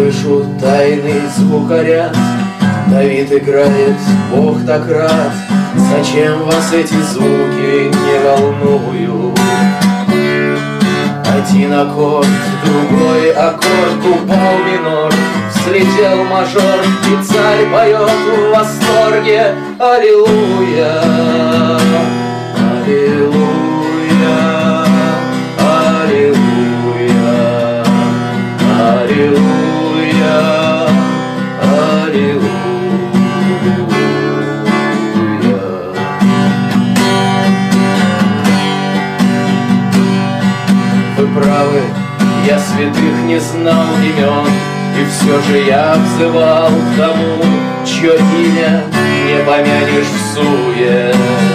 слышу тайный звукоряд. Давид играет, Бог так рад. Зачем вас эти звуки не волнуют? Один аккорд, другой аккорд, упал минор, взлетел мажор, и царь поет в восторге: аллилуйя, аллилуйя, аллилуйя, аллилуйя, аллилуйя. Вы правы, я святых не знал имен, и все же я взывал к тому, чье имя не помянешь в суе.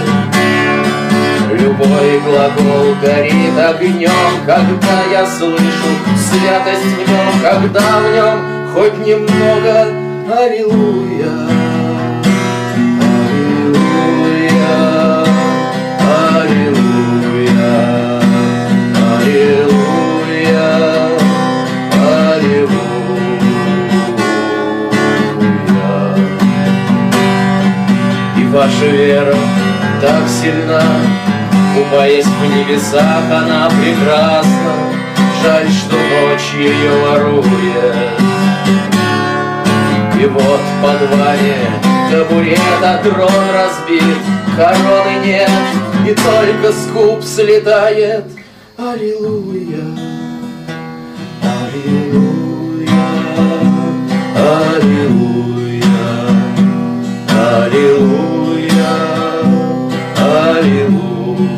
Любой глагол горит огнем, когда я слышу святость в нем, когда в нем хоть немного аллилуйя, аллилуйя, аллилуйя, аллилуйя, аллилуйя. И ваша вера так сильна, купаясь в небесах, она прекрасна. Жаль, что ночь ее ворует. И вот в подвале табурет, а трон разбит, короны нет, и только с губ слетает аллилуйя, аллилуйя, аллилуйя, аллилуйя, аллилуйя.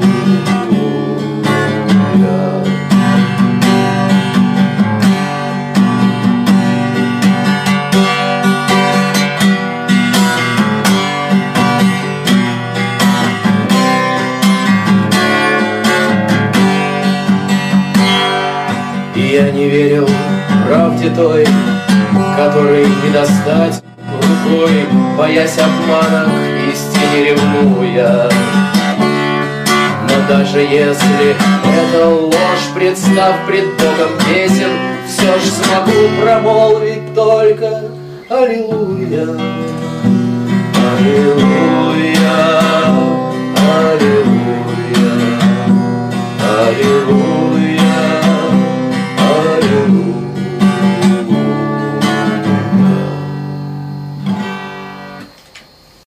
Я не верил правде той, которой не достать рукой, боясь обмана, к истине ревнуя. Но даже если это ложь, представ пред Богом песен, все ж смогу промолвить только аллилуйя, аллилуйя, аллилуйя, аллилуйя.